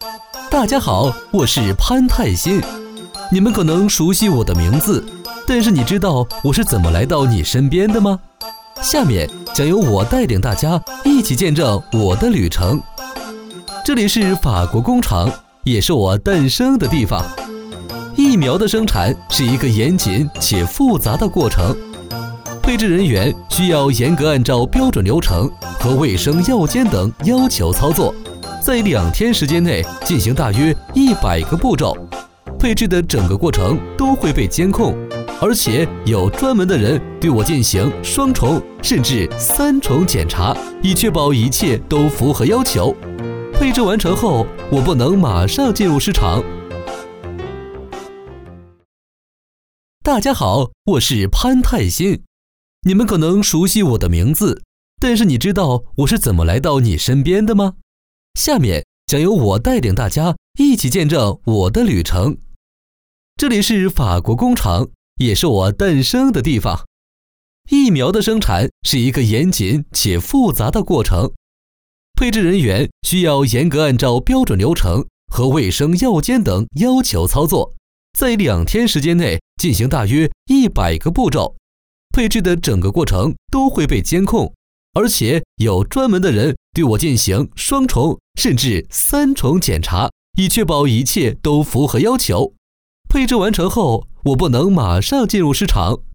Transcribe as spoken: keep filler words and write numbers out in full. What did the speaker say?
大家好，我是潘泰新。你们可能熟悉我的名字，但是你知道我是怎么来到你身边的吗？下面将由我带领大家一起见证我的旅程。这里是法国工厂，也是我诞生的地方。疫苗的生产是一个严谨且复杂的过程，配置人员需要严格按照标准流程和卫生药监等要求操作，在两天时间内进行大约一百个步骤。配置的整个过程都会被监控，而且有专门的人对我进行双重甚至三重检查，以确保一切都符合要求。配置完成后，我不能马上进入市场。大家好，我是潘泰新。你们可能熟悉我的名字，但是你知道我是怎么来到你身边的吗？下面将由我带领大家一起见证我的旅程。这里是法国工厂，也是我诞生的地方。疫苗的生产是一个严谨且复杂的过程，配置人员需要严格按照标准流程和卫生药监等要求操作，在两天时间内进行大约一百个步骤。配置的整个过程都会被监控，而且有专门的人对我进行双重甚至三重检查，以确保一切都符合要求。配置完成后，我不能马上进入市场。